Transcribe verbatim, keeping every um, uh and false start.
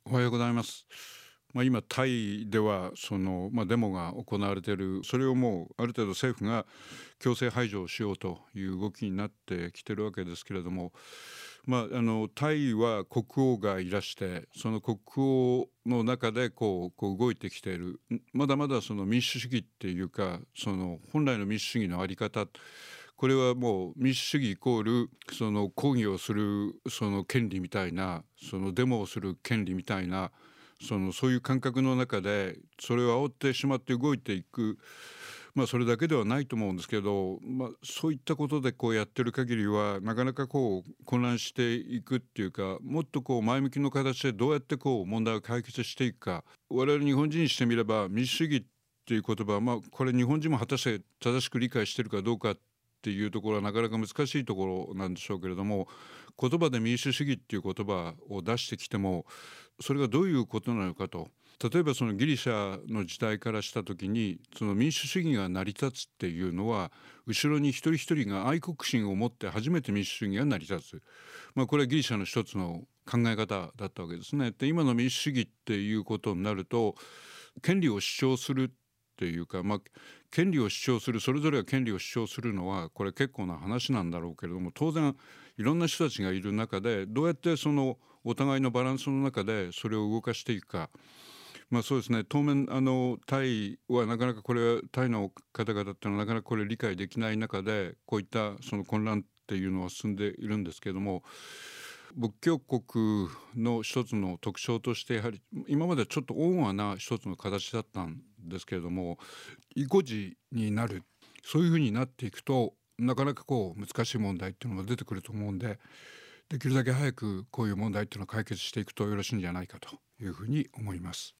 おはようございます。まあ、今タイではその、まあ、デモが行われている。それをもうある程度政府が強制排除しようという動きになってきてるわけですけれども、まあ、あのタイは国王がいらして、その国王の中でこうこう動いてきている。まだまだその民主主義っていうか、その本来の民主主義のあり方、これはもう民主主義イコールその抗議をするその権利みたいな、そのデモをする権利みたいな、そのそういう感覚の中でそれを煽ってしまって動いていく、まあ、それだけではないと思うんですけど、まあ、そういったことでこうやってる限りはなかなかこう混乱していくっていうか、もっとこう前向きの形でどうやってこう問題を解決していくか。我々日本人にしてみれば民主主義っていう言葉、まあ、これ日本人も果たして正しく理解しているかどうかっていうところはなかなか難しいところなんでしょうけれども、言葉で民主主義っていう言葉を出してきても、それがどういうことなのかと。例えばそのギリシャの時代からした時に、その民主主義が成り立つっていうのは、後ろに一人一人が愛国心を持って初めて民主主義が成り立つ、まあ、これはギリシャの一つの考え方だったわけですね。で今の民主主義っていうことになると、権利を主張するっていうか、まあ、権利を主張する、それぞれが権利を主張するのはこれ結構な話なんだろうけれども、当然いろんな人たちがいる中でどうやってそのお互いのバランスの中でそれを動かしていくか。まあそうですね、当面あのタイはなかなかこれはタイの方々っていうのはなかなかこれ理解できない中で、こういったその混乱っていうのは進んでいるんですけれども、仏教国の一つの特徴としてやはり今までちょっと温和な一つの形だったんですけれども、意固地になる、そういうふうになっていくとなかなかこう難しい問題っていうのが出てくると思うんで、できるだけ早くこういう問題っていうのを解決していくとよろしいんじゃないかというふうに思います。